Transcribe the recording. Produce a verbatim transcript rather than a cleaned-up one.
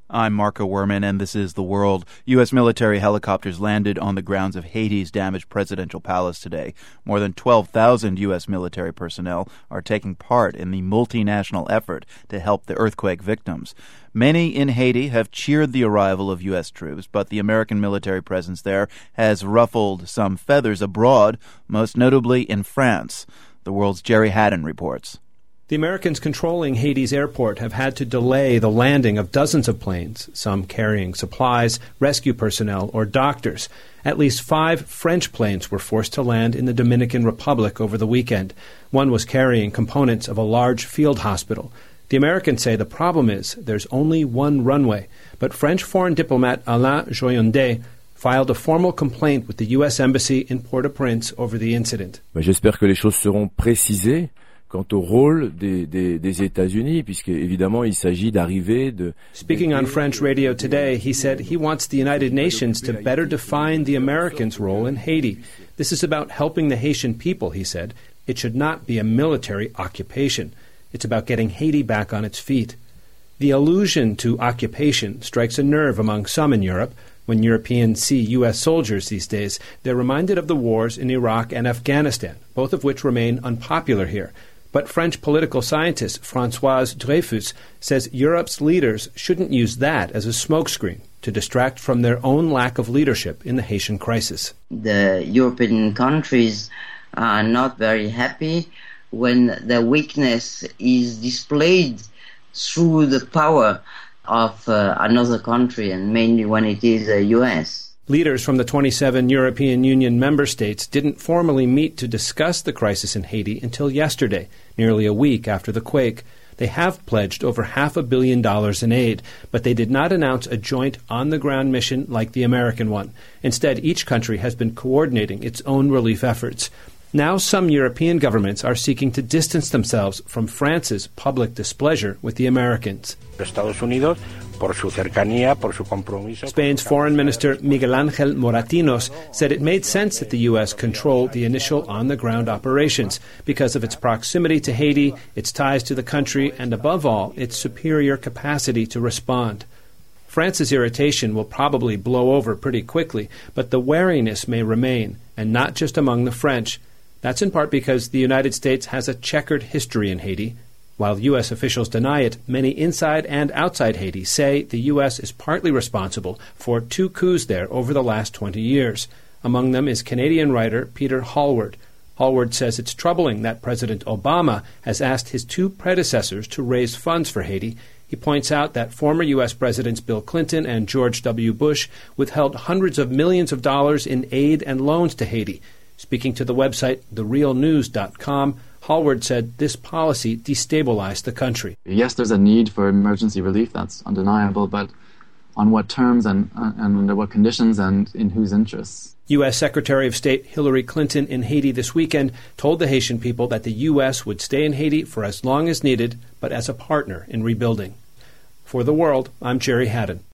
I'm Marco Werman, and this is The World. U S military helicopters landed on the grounds of Haiti's damaged presidential palace today. More than twelve thousand U S military personnel are taking part in the multinational effort to help the earthquake victims. Many in Haiti have cheered the arrival of U S troops, but the American military presence there has ruffled some feathers abroad, most notably in France. The World's Jerry Haddon reports. The Americans controlling Haiti's airport have had to delay the landing of dozens of planes, some carrying supplies, rescue personnel, or doctors. At least five French planes were forced to land in the Dominican Republic over the weekend. One was carrying components of a large field hospital. The Americans say the problem is there's only one runway, but French foreign diplomat Alain Joyandet filed a formal complaint with the U S Embassy in Port-au-Prince over the incident. J'espère que les choses seront précisées quant au rôle des, des, des États-Unis, puisque évidemment il s'agit d'arriver de... Speaking on French radio today, he said he wants the United Nations to better define the Americans' role in Haiti. This is about helping the Haitian people, he said. It should not be a military occupation. It's about getting Haiti back on its feet. The allusion to occupation strikes a nerve among some in Europe. When Europeans see U S soldiers these days, they're reminded of the wars in Iraq and Afghanistan, both of which remain unpopular here. But French political scientist Françoise Dreyfus says Europe's leaders shouldn't use that as a smokescreen to distract from their own lack of leadership in the Haitian crisis. The European countries are not very happy when their weakness is displayed through the power of uh, another country, and mainly when it is the U S. Leaders from the twenty-seven European Union member states didn't formally meet to discuss the crisis in Haiti until yesterday, nearly a week after the quake. They have pledged over half a billion dollars in aid, but they did not announce a joint on-the-ground mission like the American one. Instead, each country has been coordinating its own relief efforts. Now some European governments are seeking to distance themselves from France's public displeasure with the Americans. Estados Unidos, por su cercanía, por su compromiso. Spain's Foreign Minister Miguel Ángel Moratinos said it made sense that the U S controlled the initial on-the-ground operations because of its proximity to Haiti, its ties to the country, and above all, its superior capacity to respond. France's irritation will probably blow over pretty quickly, but the wariness may remain, and not just among the French. That's in part because the United States has a checkered history in Haiti. While U S officials deny it, many inside and outside Haiti say the U S is partly responsible for two coups there over the last twenty years. Among them is Canadian writer Peter Hallward. Hallward says it's troubling that President Obama has asked his two predecessors to raise funds for Haiti. He points out that former U S Presidents Bill Clinton and George W. Bush withheld hundreds of millions of dollars in aid and loans to Haiti. Speaking to the website the real news dot com, Hallward said this policy destabilized the country. Yes, there's a need for emergency relief, that's undeniable, but on what terms and, and under what conditions and in whose interests? U S Secretary of State Hillary Clinton in Haiti this weekend told the Haitian people that the U S would stay in Haiti for as long as needed, but as a partner in rebuilding. For The World, I'm Jerry Haddon.